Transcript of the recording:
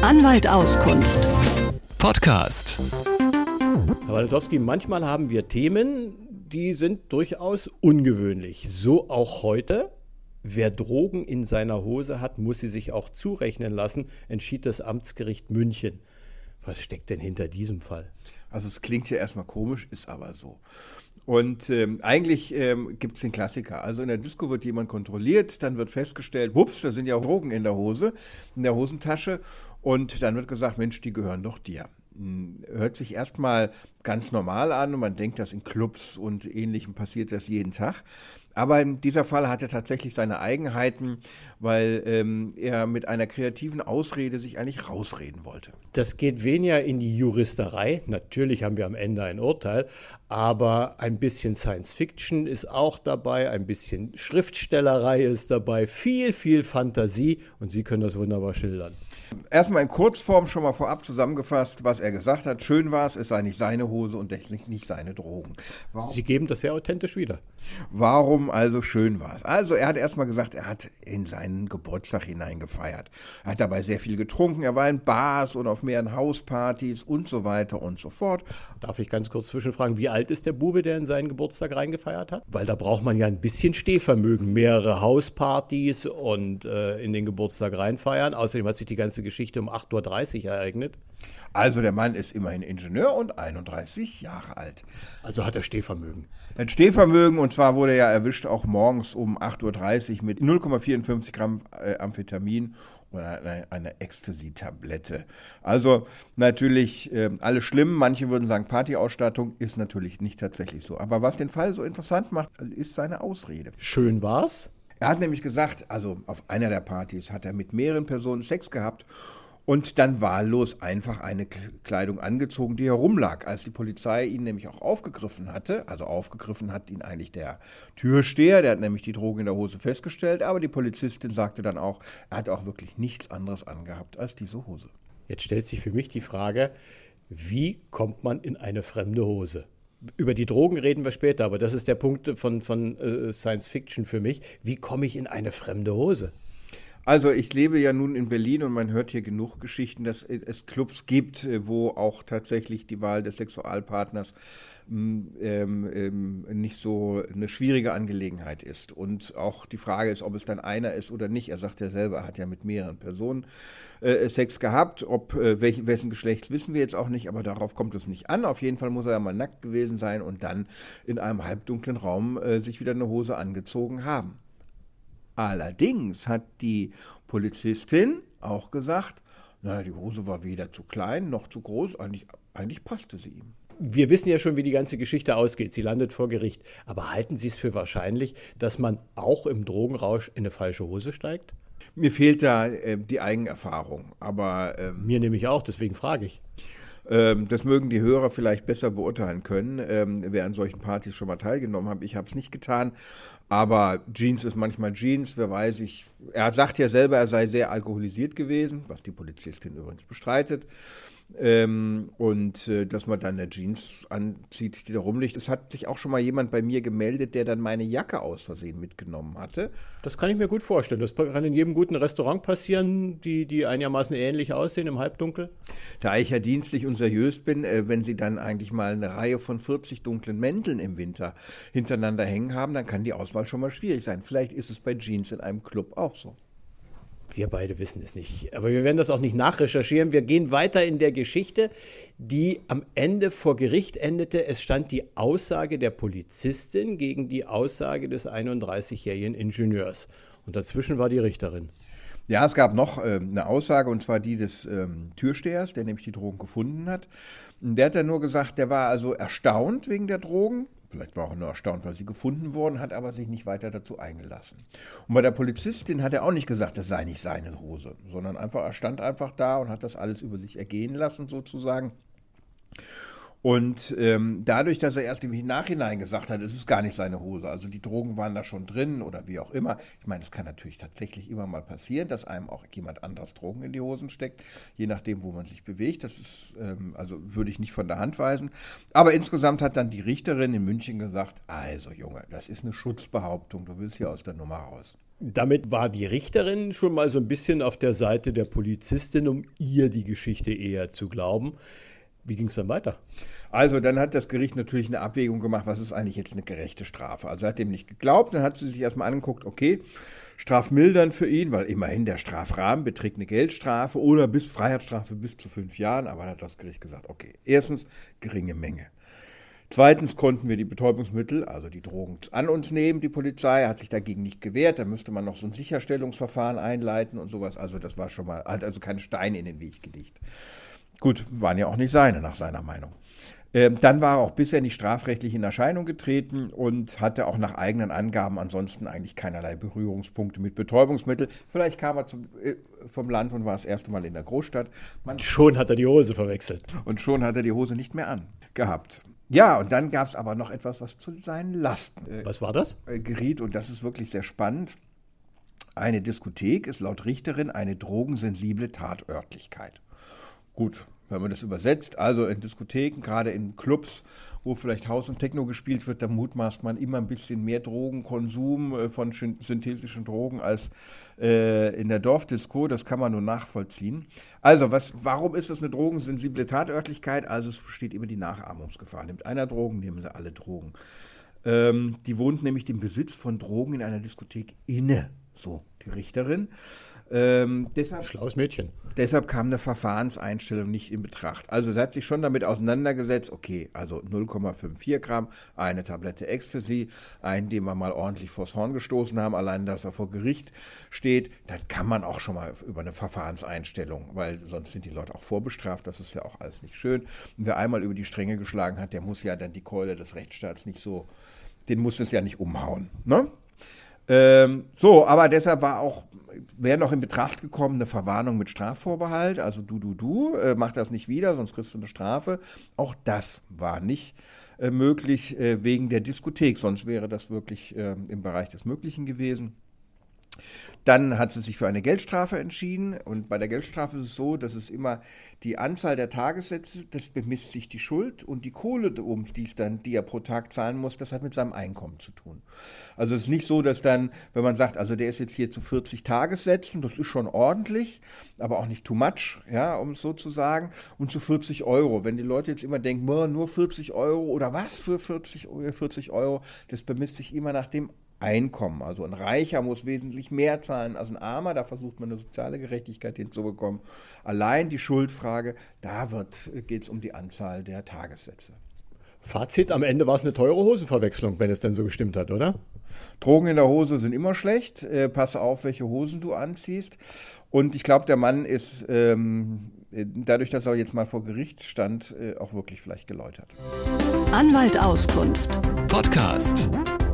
Anwalt Auskunft. Podcast. Herr Walentowski, manchmal haben wir Themen, die sind durchaus ungewöhnlich. So auch heute. Wer Drogen in seiner Hose hat, muss sie sich auch zurechnen lassen, entschied das Amtsgericht München. Was steckt denn hinter diesem Fall? Also es klingt ja erstmal komisch, ist aber so. Und eigentlich gibt es den Klassiker. Also in der Disco wird jemand kontrolliert, dann wird festgestellt, ups, da sind ja Drogen in der Hose, in der Hosentasche. Und dann wird gesagt, Mensch, die gehören doch dir. Hört sich erstmal ganz normal an und man denkt, dass in Clubs und Ähnlichem passiert das jeden Tag. Aber in dieser Fall hatte tatsächlich seine Eigenheiten, weil er mit einer kreativen Ausrede sich eigentlich rausreden wollte. Das geht weniger in die Juristerei. Natürlich haben wir am Ende ein Urteil, aber ein bisschen Science Fiction ist auch dabei, ein bisschen Schriftstellerei ist dabei, viel Fantasie und Sie können das wunderbar schildern. Erstmal in Kurzform schon mal vorab zusammengefasst, was er gesagt hat. Schön war es sei nicht seine Hose und nicht seine Drogen. Warum? Sie geben das sehr authentisch wieder. Warum also schön war es? Also er hat erstmal gesagt, er hat in seinen Geburtstag hinein gefeiert. Er hat dabei sehr viel getrunken, er war in Bars und auf mehreren Hauspartys und so weiter und so fort. Darf ich ganz kurz zwischenfragen, wie alt ist der Bube, der in seinen Geburtstag reingefeiert hat? Weil da braucht man ja ein bisschen Stehvermögen, mehrere Hauspartys und in den Geburtstag reinfeiern. Außerdem hat sich die ganze Geschichte um 8.30 Uhr ereignet. Also der Mann ist immerhin Ingenieur und 31 Jahre alt. Also hat er Stehvermögen. Er hat Stehvermögen und zwar wurde er ja erwischt auch morgens um 8.30 Uhr mit 0,54 Gramm Amphetamin oder einer Ecstasy-Tablette. Also natürlich alles schlimm. Manche würden sagen, Partyausstattung ist natürlich nicht tatsächlich so. Aber was den Fall so interessant macht, ist seine Ausrede. Schön war's. Er hat nämlich gesagt, also auf einer der Partys hat er mit mehreren Personen Sex gehabt und dann wahllos einfach eine Kleidung angezogen, die herumlag. Als die Polizei ihn nämlich auch aufgegriffen hatte, also aufgegriffen hat ihn eigentlich der Türsteher, der hat nämlich die Drogen in der Hose festgestellt, aber die Polizistin sagte dann auch, er hat auch wirklich nichts anderes angehabt als diese Hose. Jetzt stellt sich für mich die Frage, wie kommt man in eine fremde Hose? Über die Drogen reden wir später, aber das ist der Punkt von Science Fiction für mich. Wie komme ich in eine fremde Hose? Also ich lebe ja nun in Berlin und man hört hier genug Geschichten, dass es Clubs gibt, wo auch tatsächlich die Wahl des Sexualpartners nicht so eine schwierige Angelegenheit ist. Und auch die Frage ist, ob es dann einer ist oder nicht. Er sagt ja selber, er hat ja mit mehreren Personen Sex gehabt. Wessen Geschlechts wissen wir jetzt auch nicht, aber darauf kommt es nicht an. Auf jeden Fall muss er ja mal nackt gewesen sein und dann in einem halbdunklen Raum sich wieder eine Hose angezogen haben. Allerdings hat die Polizistin auch gesagt, naja, die Hose war weder zu klein noch zu groß, eigentlich passte sie ihm. Wir wissen ja schon, wie die ganze Geschichte ausgeht. Sie landet vor Gericht. Aber halten Sie es für wahrscheinlich, dass man auch im Drogenrausch in eine falsche Hose steigt? Mir fehlt da die Eigenerfahrung, aber mir nämlich auch, deswegen frage ich. Das mögen die Hörer vielleicht besser beurteilen können, wer an solchen Partys schon mal teilgenommen hat. Ich habe es nicht getan, aber Jeans ist manchmal Jeans, wer weiß ich. Er sagt ja selber, er sei sehr alkoholisiert gewesen, was die Polizistin übrigens bestreitet. Dass man dann eine Jeans anzieht, die da rumliegt. Es hat sich auch schon mal jemand bei mir gemeldet, der dann meine Jacke aus Versehen mitgenommen hatte. Das kann ich mir gut vorstellen. Das kann in jedem guten Restaurant passieren, die einigermaßen ähnlich aussehen im Halbdunkel. Da ich ja dienstlich und seriös bin, wenn Sie dann eigentlich mal eine Reihe von 40 dunklen Mänteln im Winter hintereinander hängen haben, dann kann die Auswahl schon mal schwierig sein. Vielleicht ist es bei Jeans in einem Club auch so. Wir beide wissen es nicht, aber wir werden das auch nicht nachrecherchieren. Wir gehen weiter in der Geschichte, die am Ende vor Gericht endete. Es stand die Aussage der Polizistin gegen die Aussage des 31-jährigen Ingenieurs. Und dazwischen war die Richterin. Ja, es gab noch eine Aussage, und zwar die des Türstehers, der nämlich die Drogen gefunden hat. Der hat dann nur gesagt, der war also erstaunt wegen der Drogen. Vielleicht war er auch nur erstaunt, weil sie gefunden wurden, hat aber sich nicht weiter dazu eingelassen. Und bei der Polizistin hat er auch nicht gesagt, das sei nicht seine Hose, sondern er stand einfach da und hat das alles über sich ergehen lassen sozusagen. Und dadurch, dass er erst im Nachhinein gesagt hat, es ist gar nicht seine Hose, also die Drogen waren da schon drin oder wie auch immer. Ich meine, es kann natürlich tatsächlich immer mal passieren, dass einem auch jemand anderes Drogen in die Hosen steckt, je nachdem, wo man sich bewegt. Das ist, also würde ich nicht von der Hand weisen. Aber insgesamt hat dann die Richterin in München gesagt, also Junge, das ist eine Schutzbehauptung, du willst hier aus der Nummer raus. Damit war die Richterin schon mal so ein bisschen auf der Seite der Polizistin, um ihr die Geschichte eher zu glauben. Wie ging es dann weiter? Also dann hat das Gericht natürlich eine Abwägung gemacht, was ist eigentlich jetzt eine gerechte Strafe. Also er hat dem nicht geglaubt, dann hat sie sich erstmal angeguckt, okay, strafmildernd für ihn, weil immerhin der Strafrahmen beträgt eine Geldstrafe oder bis Freiheitsstrafe bis zu 5 Jahren. Aber dann hat das Gericht gesagt, okay, erstens geringe Menge. Zweitens konnten wir die Betäubungsmittel, also die Drogen, an uns nehmen. Die Polizei hat sich dagegen nicht gewehrt. Da müsste man noch so ein Sicherstellungsverfahren einleiten und sowas. Also das war schon mal, hat also kein Stein in den Weg gelegt. Gut, waren ja auch nicht seine, nach seiner Meinung. Dann war er auch bisher nicht strafrechtlich in Erscheinung getreten und hatte auch nach eigenen Angaben ansonsten eigentlich keinerlei Berührungspunkte mit Betäubungsmitteln. Vielleicht kam er vom Land und war das erste Mal in der Großstadt. Schon hat er die Hose verwechselt. Und schon hat er die Hose nicht mehr an gehabt. Ja, und dann gab es aber noch etwas, was zu seinen Lasten Was war das? geriet. Und das ist wirklich sehr spannend. Eine Diskothek ist laut Richterin eine drogensensible Tatörtlichkeit. Gut, wenn man das übersetzt, also in Diskotheken, gerade in Clubs, wo vielleicht House und Techno gespielt wird, da mutmaßt man immer ein bisschen mehr Drogenkonsum von synthetischen Drogen als in der Dorfdisco. Das kann man nur nachvollziehen. Also, warum ist das eine drogensensible Tatörtlichkeit? Also es besteht immer die Nachahmungsgefahr. Nimmt einer Drogen, nehmen sie alle Drogen. Die wohnt nämlich dem Besitz von Drogen in einer Diskothek inne, so die Richterin. Schlaues Mädchen. Deshalb kam eine Verfahrenseinstellung nicht in Betracht. Also sie hat sich schon damit auseinandergesetzt, okay, also 0,54 Gramm, eine Tablette Ecstasy, einen, den wir mal ordentlich vors Horn gestoßen haben, allein, dass er vor Gericht steht, dann kann man auch schon mal über eine Verfahrenseinstellung, weil sonst sind die Leute auch vorbestraft, das ist ja auch alles nicht schön. Und wer einmal über die Stränge geschlagen hat, der muss ja dann die Keule des Rechtsstaats nicht so, den muss es ja nicht umhauen, ne? Aber deshalb wäre noch in Betracht gekommen eine Verwarnung mit Strafvorbehalt, also mach das nicht wieder, sonst kriegst du eine Strafe. Auch das war nicht möglich wegen der Diskothek, sonst wäre das wirklich im Bereich des Möglichen gewesen. Dann hat sie sich für eine Geldstrafe entschieden und bei der Geldstrafe ist es so, dass es immer die Anzahl der Tagessätze, das bemisst sich die Schuld und die Kohle, die er pro Tag zahlen muss, das hat mit seinem Einkommen zu tun. Also es ist nicht so, dass dann, wenn man sagt, also der ist jetzt hier zu 40 Tagessätzen, das ist schon ordentlich, aber auch nicht too much, ja, um es so zu sagen, und zu 40 Euro. Wenn die Leute jetzt immer denken, nur 40 Euro oder was für 40 Euro, das bemisst sich immer nach dem Einkommen. Also ein Reicher muss wesentlich mehr zahlen als ein Armer, da versucht man eine soziale Gerechtigkeit hinzubekommen. Allein die Schuldfrage, geht es um die Anzahl der Tagessätze. Fazit, am Ende war es eine teure Hosenverwechslung, wenn es denn so gestimmt hat, oder? Drogen in der Hose sind immer schlecht. Pass auf, welche Hosen du anziehst. Und ich glaube, der Mann ist, dadurch, dass er jetzt mal vor Gericht stand, auch wirklich vielleicht geläutert. Anwalt Auskunft. Podcast.